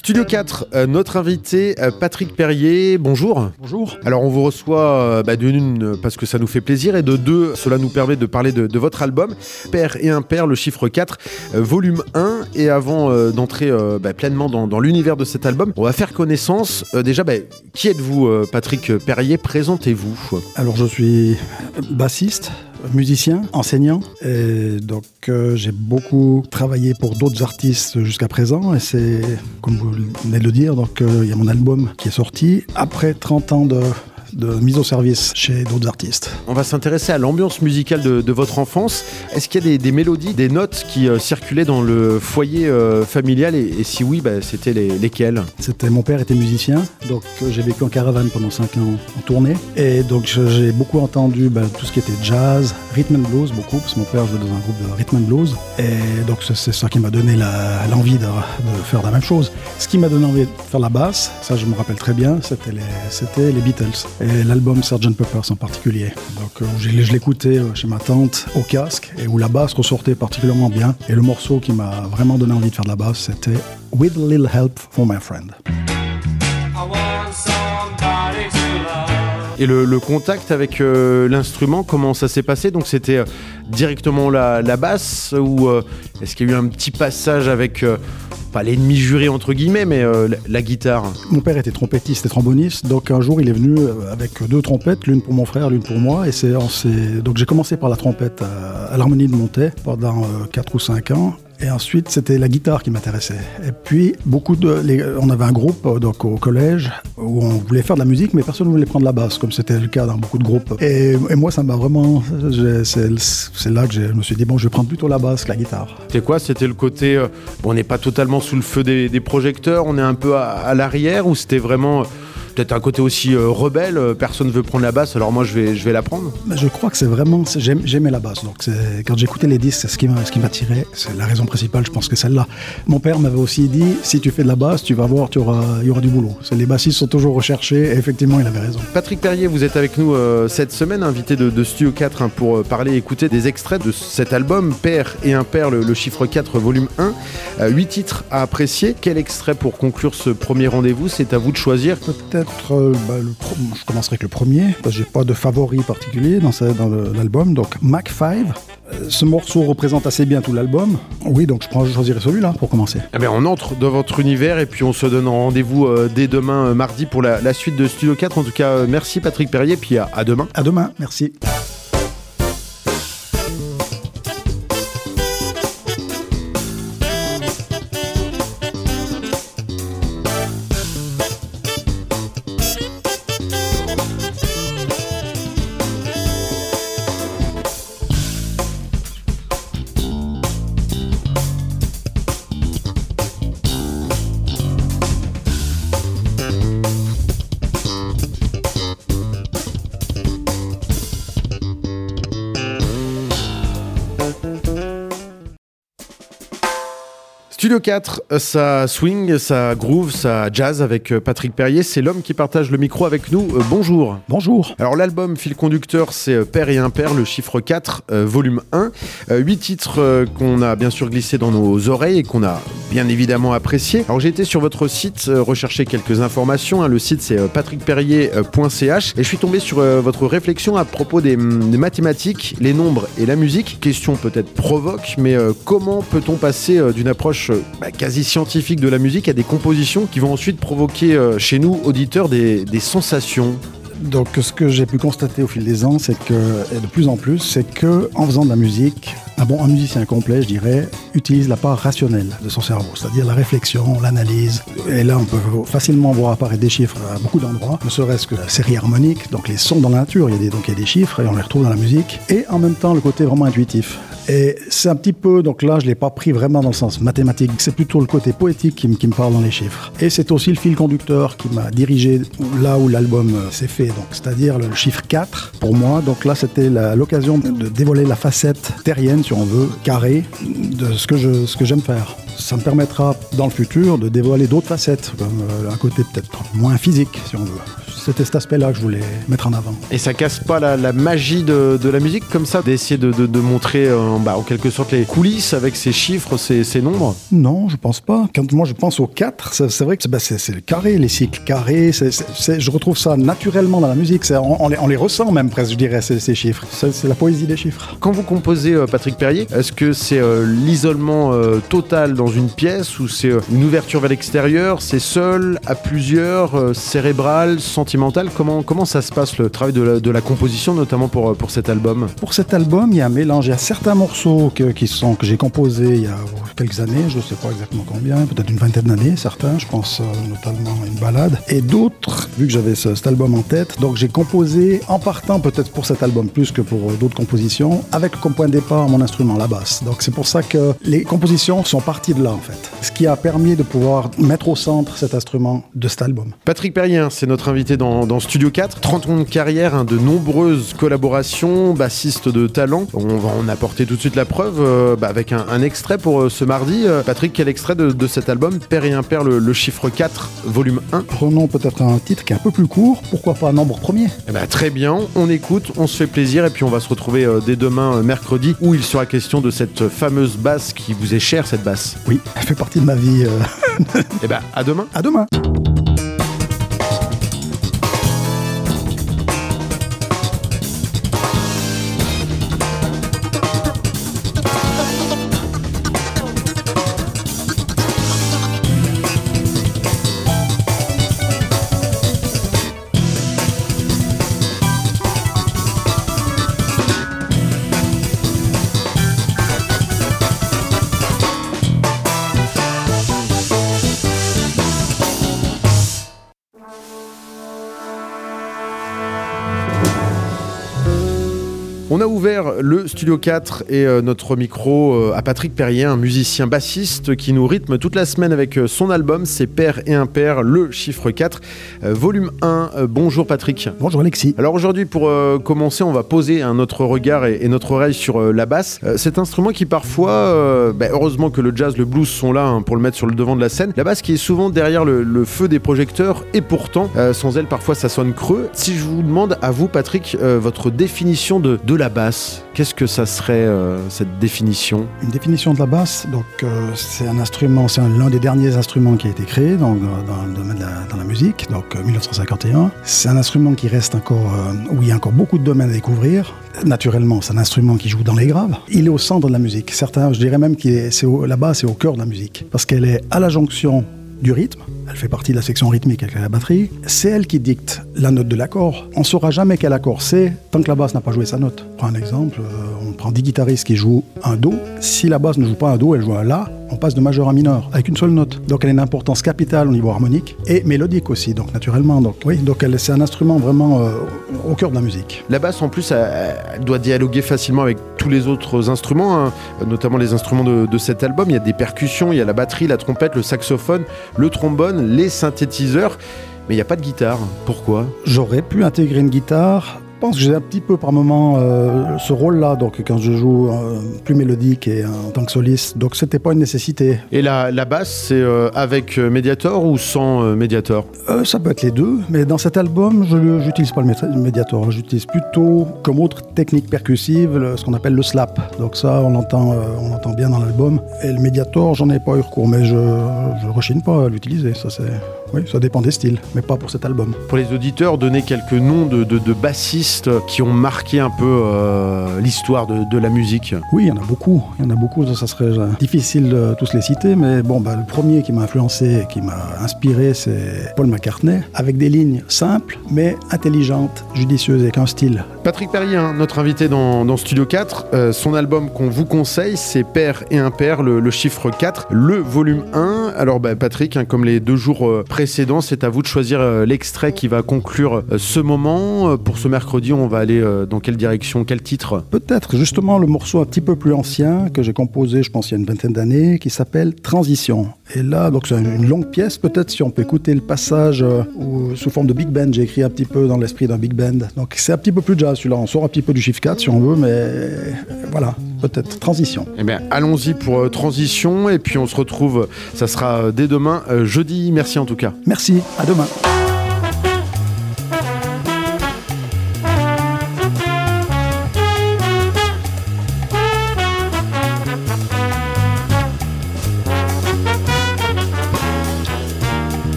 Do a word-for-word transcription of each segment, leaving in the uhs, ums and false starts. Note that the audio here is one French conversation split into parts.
Studio quatre, euh, notre invité euh, Patrick Perrier, bonjour. Bonjour. Alors on vous reçoit euh, bah, d'une parce que ça nous fait plaisir et de deux, cela nous permet de parler de, de votre album Père et Impair, le chiffre quatre, euh, volume un. Et avant euh, d'entrer euh, bah, pleinement dans, dans l'univers de cet album, on va faire connaissance. Euh, déjà, bah, qui êtes-vous euh, Patrick Perrier? Présentez-vous. Alors je suis bassiste, musicien, enseignant, et donc euh, j'ai beaucoup travaillé pour d'autres artistes jusqu'à présent, et c'est, comme vous venez de le dire, donc il euh, y a mon album qui est sorti après trente ans de... de mise au service chez d'autres artistes. On va s'intéresser à l'ambiance musicale de, de votre enfance. Est-ce qu'il y a des, des mélodies, des notes qui euh, circulaient dans le foyer euh, familial et, et si oui, bah, c'était les, lesquelles? C'était, mon père était musicien, donc euh, j'ai vécu en caravane pendant cinq ans en tournée, et donc je, j'ai beaucoup entendu bah, tout ce qui était jazz, rhythm and blues, beaucoup, parce que mon père jouait dans un groupe de rhythm and blues, et donc c'est, c'est ça qui m'a donné la, l'envie de, de faire la même chose. Ce qui m'a donné envie de faire la basse, ça je me rappelle très bien, c'était les, c'était les Beatles. Et l'album sergent Pepper's en particulier. Donc euh, je, je l'écoutais chez ma tante au casque et où la basse ressortait particulièrement bien. Et le morceau qui m'a vraiment donné envie de faire de la basse, c'était With a Little Help for My Friend. Et le, le contact avec euh, l'instrument, comment ça s'est passé? Donc c'était euh, directement la, la basse ou euh, est-ce qu'il y a eu un petit passage avec... Euh, pas l'ennemi juré entre guillemets, mais euh, la, la guitare? Mon père était trompettiste et tromboniste, donc un jour il est venu avec deux trompettes, l'une pour mon frère, l'une pour moi, et c'est, c'est... donc j'ai commencé par la trompette à, à l'harmonie de Montet pendant euh, quatre ou cinq ans. Et ensuite, c'était la guitare qui m'intéressait. Et puis, beaucoup de, les, on avait un groupe donc, au collège où on voulait faire de la musique, mais personne ne voulait prendre la basse, comme c'était le cas dans beaucoup de groupes. Et, et moi, ça m'a vraiment... C'est, c'est là que je me suis dit, bon, je vais prendre plutôt la basse que la guitare. C'était quoi? C'était le côté... Euh, bon, on n'est pas totalement sous le feu des, des projecteurs, on est un peu à, à l'arrière, ou c'était vraiment... Peut-être un côté aussi euh, rebelle, euh, personne ne veut prendre la basse, alors moi je vais, je vais la prendre. Je crois que c'est vraiment, c'est, j'aime, j'aimais la basse, donc c'est, quand j'écoutais les disques, c'est ce qui, m'a, ce qui m'attirait, c'est la raison principale, je pense que celle-là. Mon père m'avait aussi dit, si tu fais de la basse, tu vas voir, tu auras, il y aura du boulot. C'est, les bassistes sont toujours recherchés, et effectivement il avait raison. Patrick Perrier, vous êtes avec nous euh, cette semaine, invité de, de Studio quatre hein, pour euh, parler et écouter des extraits de cet album, Père et Impair, le, le chiffre quatre, volume un. Euh, huit titres à apprécier. Quel extrait pour conclure ce premier rendez-vous? C'est à vous de choisir. Peut-être... Euh, bah, Le pro- je commencerai avec le premier, parce que j'ai pas de favori particulier dans, ce, dans le, l'album. Donc Mac cinq, euh, ce morceau représente assez bien tout l'album. Oui, donc je, prends, je choisirai celui-là pour commencer. Eh bien, on entre dans votre univers et puis on se donne rendez-vous euh, dès demain euh, mardi pour la, la suite de Studio quatre. En tout cas, euh, merci Patrick Perrier, puis à, à demain. À demain, merci. Studio quatre, ça swing, ça groove, ça jazz avec Patrick Perrier. C'est l'homme qui partage le micro avec nous. Euh, bonjour. Bonjour. Alors l'album fil conducteur, c'est Père et Impair, le chiffre quatre, euh, volume un. Euh, huit titres euh, qu'on a bien sûr glissés dans nos oreilles et qu'on a bien évidemment appréciés. Alors j'ai été sur votre site, euh, rechercher quelques informations. Hein. Le site c'est euh, patrick perrier point c h et je suis tombé sur euh, votre réflexion à propos des, des mathématiques, les nombres et la musique. Question peut-être provoque, mais euh, comment peut-on passer euh, d'une approche Bah, quasi scientifique de la musique à des compositions qui vont ensuite provoquer euh, chez nous, auditeurs, des, des sensations? Donc ce que j'ai pu constater au fil des ans, c'est que, et de plus en plus, c'est que en faisant de la musique, un bon un musicien complet, je dirais, utilise la part rationnelle de son cerveau, c'est-à-dire la réflexion, l'analyse. Et là, on peut facilement voir apparaître des chiffres à beaucoup d'endroits, ne serait-ce que la série harmonique, donc les sons dans la nature, il y a des, donc il y a des chiffres et on les retrouve dans la musique. Et en même temps, le côté vraiment intuitif. Et c'est un petit peu, donc là je ne l'ai pas pris vraiment dans le sens mathématique, c'est plutôt le côté poétique qui, m- qui me parle dans les chiffres. Et c'est aussi le fil conducteur qui m'a dirigé là où l'album euh, s'est fait, donc, c'est-à-dire le chiffre quatre pour moi. Donc là c'était la, l'occasion de, de dévoiler la facette terrienne, si on veut, carrée, de ce que, je, ce que j'aime faire. Ça me permettra dans le futur de dévoiler d'autres facettes, comme euh, un côté peut-être moins physique, si on veut. c'était cet aspect-là que je voulais mettre en avant. Et ça casse pas la, la magie de, de la musique comme ça, d'essayer de, de, de montrer euh, bah, en quelque sorte les coulisses avec ces chiffres, ces, ces nombres? Non, je pense pas. Quand moi je pense aux quatre, c'est, c'est vrai que c'est, bah, c'est, c'est le carré, les cycles carrés, c'est, c'est, c'est, je retrouve ça naturellement dans la musique, c'est, on, on, les, on les ressent même presque, je dirais, ces, ces chiffres. C'est, c'est la poésie des chiffres. Quand vous composez, euh, Patrick Perrier, est-ce que c'est euh, l'isolement euh, total dans une pièce ou c'est euh, une ouverture vers l'extérieur, c'est seul, à plusieurs, euh, cérébral, sentimental? Comment, comment ça se passe le travail de la, de la composition, notamment pour, pour cet album? Pour cet album, il y a un mélange. Il y a certains morceaux que, qui sont, que j'ai composés il y a quelques années, je ne sais pas exactement combien, peut-être une vingtaine d'années, certains, je pense euh, notamment à une balade. Et d'autres, vu que j'avais ce, cet album en tête, donc j'ai composé en partant peut-être pour cet album plus que pour euh, d'autres compositions, avec comme point de départ mon instrument, la basse. Donc c'est pour ça que les compositions sont parties de là en fait. Ce qui a permis de pouvoir mettre au centre cet instrument de cet album. Patrick Perrier, c'est notre invité dans, dans Studio quatre. trente ans de carrière, hein, de nombreuses collaborations, bassiste de talent. On va en apporter tout de suite la preuve euh, bah, avec un, un extrait pour euh, ce mardi. Euh, Patrick, quel extrait de, de cet album, Père et Impair, le, le chiffre quatre, volume un? Prenons peut-être un titre qui est un peu plus court. Pourquoi pas Nombre premier? Eh ben, très bien, on écoute, on se fait plaisir et puis on va se retrouver euh, dès demain, euh, mercredi, où il sera question de cette fameuse basse qui vous est chère, cette basse. Oui, elle fait partie de ma vie. Euh... Eh ben, à demain. À demain. On a ouvert le Studio quatre et euh, notre micro euh, à Patrick Perrier, un musicien bassiste qui nous rythme toute la semaine avec euh, son album, c'est Père et Impair, le chiffre quatre, euh, volume un. Euh, bonjour Patrick. Bonjour Alexis. Alors aujourd'hui, pour euh, commencer, on va poser hein, notre regard et, et notre oreille sur euh, la basse. Euh, cet instrument qui parfois, euh, bah, heureusement que le jazz, le blues sont là hein, pour le mettre sur le devant de la scène. La basse qui est souvent derrière le, le feu des projecteurs et pourtant, euh, sans elle, parfois ça sonne creux. Si je vous demande à vous Patrick, euh, votre définition de, de la basse, qu'est-ce que ça serait euh, cette définition? Une définition de la basse, donc euh, c'est un instrument, c'est un, l'un des derniers instruments qui a été créé donc, dans le domaine de la, dans la musique, donc euh, dix-neuf cent cinquante et un. C'est un instrument qui reste encore, euh, où il y a encore beaucoup de domaines à découvrir. Naturellement, c'est un instrument qui joue dans les graves. Il est au centre de la musique. Certains, je dirais même que la basse est au cœur de la musique, parce qu'elle est à la jonction du rythme, elle fait partie de la section rythmique avec la batterie, c'est elle qui dicte la note de l'accord. On ne saura jamais quel accord c'est tant que la basse n'a pas joué sa note. On prend un exemple, euh, on prend dix guitaristes qui jouent un Do, si la basse ne joue pas un Do, elle joue un La, on passe de majeur à mineur, avec une seule note. Donc elle a une importance capitale au niveau harmonique, et mélodique aussi, donc naturellement. Donc oui, donc elle, c'est un instrument vraiment euh, au cœur de la musique. La basse en plus, elle, elle doit dialoguer facilement avec tous les autres instruments, hein, notamment les instruments de, de cet album. Il y a des percussions, il y a la batterie, la trompette, le saxophone, le trombone, les synthétiseurs, mais il n'y a pas de guitare. Pourquoi? J'aurais pu intégrer une guitare. Je pense que j'ai un petit peu par moment euh, ce rôle-là, donc quand je joue euh, plus mélodique et euh, en tant que soliste, donc c'était pas une nécessité. Et la, la basse, c'est euh, avec Mediator ou sans euh, Mediator? euh, Ça peut être les deux, mais dans cet album, je n'utilise pas le Mediator, j'utilise plutôt comme autre technique percussive le, ce qu'on appelle le slap. Donc ça, on l'entend, euh, on l'entend bien dans l'album. Et le Mediator, j'en ai pas eu recours, mais je ne rechigne pas à l'utiliser. Ça, c'est... Oui, ça dépend des styles, mais pas pour cet album. Pour les auditeurs, donnez quelques noms de, de, de bassistes qui ont marqué un peu euh, l'histoire de, de la musique. Oui, il y en a beaucoup. Il y en a beaucoup, ça, ça serait difficile de tous les citer, mais bon, bah, le premier qui m'a influencé, qui m'a inspiré, c'est Paul McCartney, avec des lignes simples, mais intelligentes, judicieuses, avec un style. Patrick Perrier, hein, notre invité dans, dans Studio quatre, euh, son album qu'on vous conseille, c'est Père et Impair, le, le chiffre quatre, le volume un. Alors bah, Patrick, hein, comme les deux jours euh, précédents, c'est à vous de choisir euh, l'extrait qui va conclure euh, ce moment. Euh, pour ce mercredi, on va aller euh, dans quelle direction, quel titre? Peut-être justement le morceau un petit peu plus ancien que j'ai composé, je pense, il y a une vingtaine d'années, qui s'appelle Transition. Et là, donc c'est une longue pièce, peut-être si on peut écouter le passage euh, où, sous forme de big band, j'ai écrit un petit peu dans l'esprit d'un big band. Donc c'est un petit peu plus jazz celui-là, on sort un petit peu du chiffre quatre si on veut, mais voilà, peut-être Transition. Eh bien, allons-y pour euh, Transition, et puis on se retrouve, ça sera euh, dès demain, euh, jeudi. Merci en tout cas. Merci, à demain.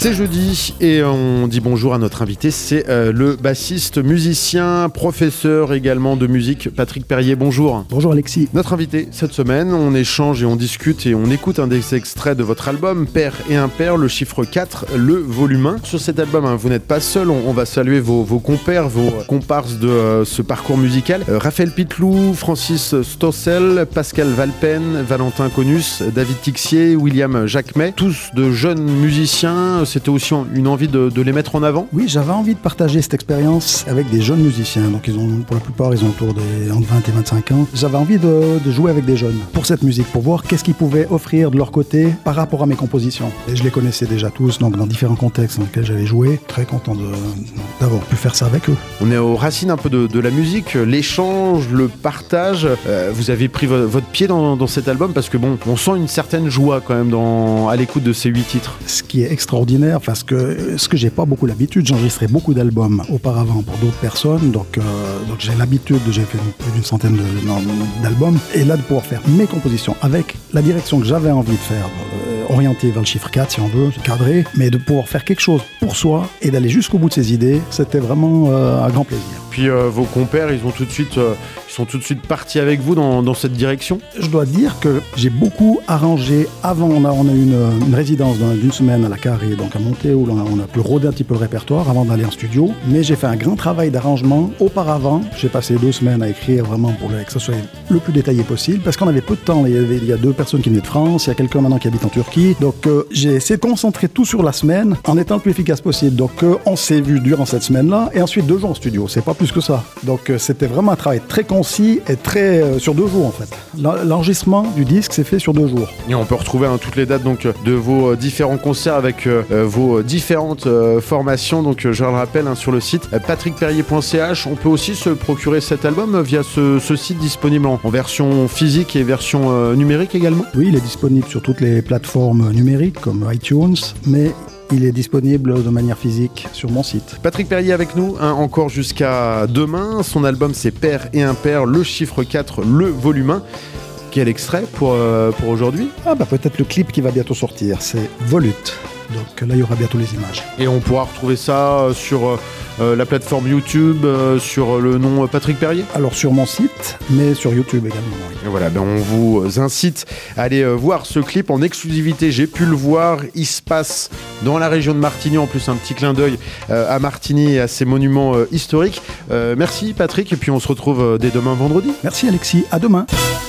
C'est jeudi et on dit bonjour à notre invité, c'est euh, le bassiste, musicien, professeur également de musique, Patrick Perrier, bonjour. Bonjour Alexis. Notre invité cette semaine, on échange et on discute et on écoute un des extraits de votre album, Père et Impair, le chiffre quatre, le volume un. Sur cet album, hein, vous n'êtes pas seul, on, on va saluer vos, vos compères, vos comparses de euh, ce parcours musical. Euh, Raphaël Pitlou, Francis Stossel, Pascal Valpen, Valentin Conus, David Tixier, William Jacquemet, tous de jeunes musiciens. C'était aussi une envie de, de les mettre en avant? Oui, j'avais envie de partager cette expérience avec des jeunes musiciens. Donc, ils ont, pour la plupart, ils ont autour des entre vingt et vingt-cinq ans. J'avais envie de, de jouer avec des jeunes pour cette musique, pour voir qu'est-ce qu'ils pouvaient offrir de leur côté par rapport à mes compositions. Et je les connaissais déjà tous, donc dans différents contextes dans lesquels j'avais joué. Très content de, d'avoir pu faire ça avec eux. On est aux racines un peu de, de la musique, l'échange, le partage. Euh, vous avez pris vo- votre pied dans, dans cet album parce que bon, on sent une certaine joie quand même dans, à l'écoute de ces huit titres. Ce qui est extraordinaire, parce que ce que j'ai pas beaucoup l'habitude, j'enregistrais beaucoup d'albums auparavant pour d'autres personnes, donc, euh, donc j'ai l'habitude, j'ai fait plus d'une centaine de, non, d'albums, et là de pouvoir faire mes compositions avec la direction que j'avais envie de faire, euh, orientée vers le chiffre quatre si on veut, cadré, mais de pouvoir faire quelque chose pour soi et d'aller jusqu'au bout de ses idées, c'était vraiment euh, un grand plaisir. Puis euh, vos compères, ils ont tout de suite, euh, ils sont tout de suite partis avec vous dans, dans cette direction. Je dois dire que j'ai beaucoup arrangé avant. On a, on a eu une, une résidence d'une semaine à la Carré, donc à Monté, où on a, on a pu rôder un petit peu le répertoire avant d'aller en studio. Mais j'ai fait un grand travail d'arrangement auparavant. J'ai passé deux semaines à écrire vraiment pour que ce soit le plus détaillé possible, parce qu'on avait peu de temps. Il y, avait, il y a deux personnes qui venaient de France, il y a quelqu'un maintenant qui habite en Turquie. Donc euh, j'ai essayé de concentrer tout sur la semaine en étant le plus efficace possible. Donc euh, on s'est vu durant cette semaine-là, et ensuite deux jours en studio. C'est pas plus que ça. Donc euh, c'était vraiment un travail très concis et très euh, sur deux jours en fait. L'enregistrement du disque s'est fait sur deux jours. Et on peut retrouver hein, toutes les dates donc de vos euh, différents concerts avec euh, vos différentes euh, formations. Donc euh, je le rappelle hein, sur le site euh, patrick perrier point c h. On peut aussi se procurer cet album euh, via ce, ce site disponible en, en version physique et version euh, numérique également. Oui, il est disponible sur toutes les plateformes numériques comme iTunes, mais il est disponible de manière physique sur mon site. Patrick Perrier avec nous, hein, encore jusqu'à demain. Son album c'est Père et Impair, le chiffre quatre, le volume un. Quel extrait pour, euh, pour aujourd'hui? Ah bah peut-être le clip qui va bientôt sortir, c'est Volute. Donc là il y aura bientôt les images. Et on pourra retrouver ça sur euh, la plateforme YouTube, euh, sur le nom Patrick Perrier? Alors sur mon site, mais sur YouTube également. Oui. Et voilà, ben on vous incite à aller euh, voir ce clip en exclusivité. J'ai pu le voir, il se passe dans la région de Martigny, en plus un petit clin d'œil euh, à Martigny et à ses monuments euh, historiques. Euh, merci Patrick, et puis on se retrouve euh, dès demain vendredi. Merci Alexis, à demain.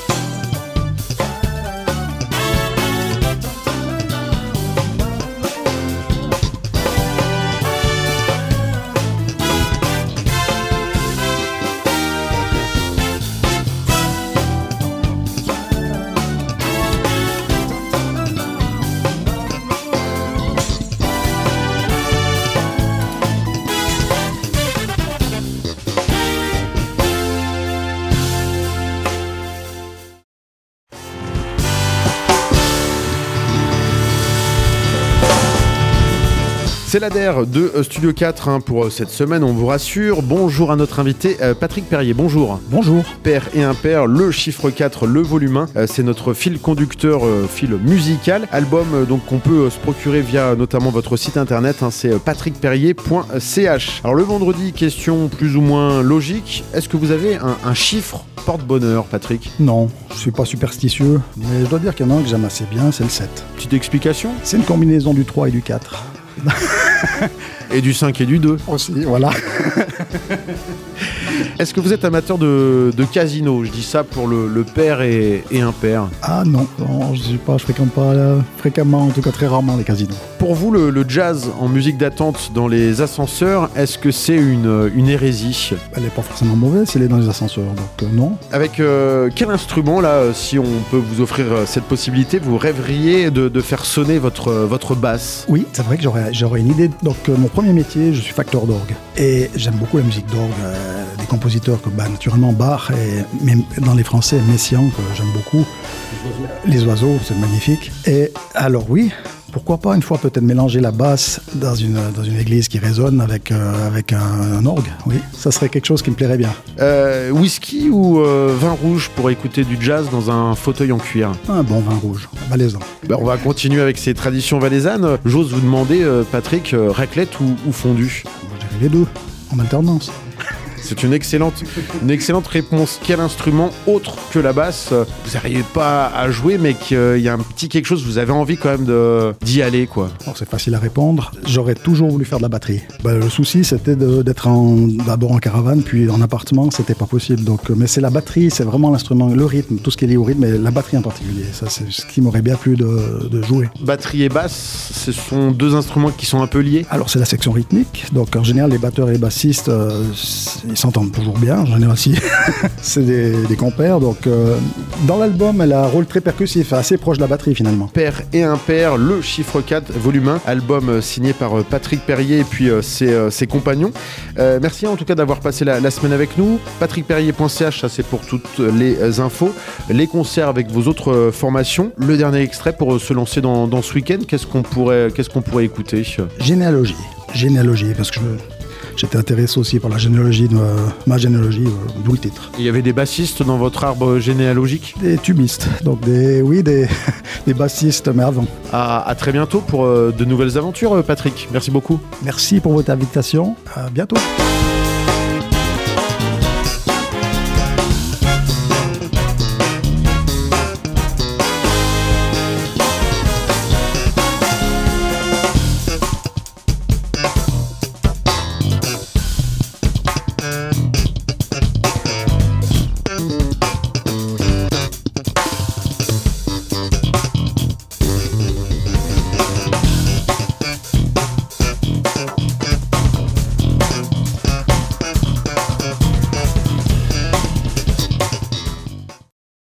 C'est l'A D E R de Studio quatre hein, pour cette semaine, on vous rassure. Bonjour à notre invité euh, Patrick Perrier, bonjour. Bonjour. Père et Impair, le chiffre quatre, le volume un, euh, c'est notre fil conducteur, euh, fil musical. Album euh, donc qu'on peut euh, se procurer via notamment votre site internet, hein, c'est patrick perrier point c h. Alors le vendredi, question plus ou moins logique, est-ce que vous avez un, un chiffre porte-bonheur, Patrick? Non, je suis pas superstitieux, mais je dois dire qu'il y en a un que j'aime assez bien, c'est le sept. Petite explication? C'est une combinaison du trois et du quatre. Et du cinq et du deux. Aussi, voilà. Est-ce que vous êtes amateur de, de casino? Je dis ça pour le, le père et, et impair. Ah non, non, je sais pas, je fréquente pas là, fréquemment, en tout cas très rarement les casinos. Pour vous, le, le jazz en musique d'attente dans les ascenseurs, est-ce que c'est une, une hérésie? Elle est pas forcément mauvaise si elle est dans les ascenseurs, donc euh, non. Avec euh, quel instrument, là, si on peut vous offrir cette possibilité, vous rêveriez de, de faire sonner votre, votre basse? Oui, c'est vrai que j'aurais, j'aurais une idée. Donc euh, mon premier métier, je suis facteur d'orgue. Et j'aime beaucoup beaucoup la musique d'orgue, euh, des compositeurs que bah, naturellement Bach, et même dans les Français, Messiaen, que j'aime beaucoup. Les oiseaux, les oiseaux, c'est magnifique. Et alors oui, pourquoi pas une fois peut-être mélanger la basse dans une, dans une église qui résonne avec, euh, avec un, un orgue, oui, ça serait quelque chose qui me plairait bien. Euh, whisky ou euh, vin rouge pour écouter du jazz dans un fauteuil en cuir? Un bon vin rouge, valaisan. Ben, on va continuer avec ces traditions valaisannes. J'ose vous demander, euh, Patrick, euh, raclette ou, ou fondue? Moi, je dirais les deux, en alternance. C'est une excellente, une excellente réponse. Quel instrument autre que la basse vous n'arrivez pas à jouer, mais qu'il y a un petit quelque chose, vous avez envie quand même de, d'y aller, quoi? Alors, c'est facile à répondre. J'aurais toujours voulu faire de la batterie. Ben, le souci, c'était de, d'être en, d'abord en caravane, puis en appartement, c'était pas possible. Donc, mais c'est la batterie, c'est vraiment l'instrument, le rythme, tout ce qui est lié au rythme, et la batterie en particulier. Ça, c'est ce qui m'aurait bien plu de, de jouer. Batterie et basse, ce sont deux instruments qui sont un peu liés? Alors, c'est la section rythmique. Donc, en général, les batteurs et les bassistes, euh, ils s'entendent toujours bien. En général, si. C'est des, des compères. Donc, euh, dans l'album, elle a un rôle très percussif, assez proche de la batterie finalement. Père et impair, le chiffre quatre, volume un, album euh, signé par euh, Patrick Perrier et puis euh, ses, euh, ses compagnons. Euh, merci en tout cas d'avoir passé la, la semaine avec nous. patrick perrier point c h, ça c'est pour toutes les infos. Les concerts avec vos autres euh, formations. Le dernier extrait pour euh, se lancer dans, dans ce week-end, qu'est-ce qu'on pourrait, qu'est-ce qu'on pourrait écouter? Généalogie. Généalogie, parce que je... J'étais intéressé aussi par la généalogie, de euh, ma généalogie, euh, d'où le titre. Il y avait des bassistes dans votre arbre généalogique? Des tubistes, donc des, oui, des, des bassistes, mais avant. À, à très bientôt pour euh, de nouvelles aventures, Patrick. Merci beaucoup. Merci pour votre invitation. À bientôt.